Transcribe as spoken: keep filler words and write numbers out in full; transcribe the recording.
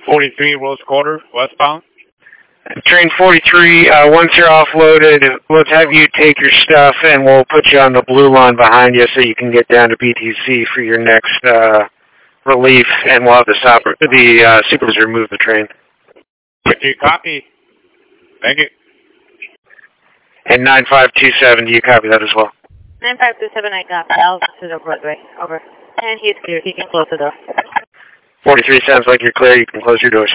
forty-three, Rose Quarter, westbound. Train forty-three, uh, once you're offloaded, let's have you take your stuff and we'll put you on the blue line behind you so you can get down to B T C for your next uh, relief, and we'll have the, stopper, the uh, supervisor move the train. Do you copy? Thank you. And nine five two seven, do you copy that as well? nine five two seven, I got I'll to the Broadway. Over. And he's clear. He can close the door. forty-three sounds like you're clear. You can close your doors.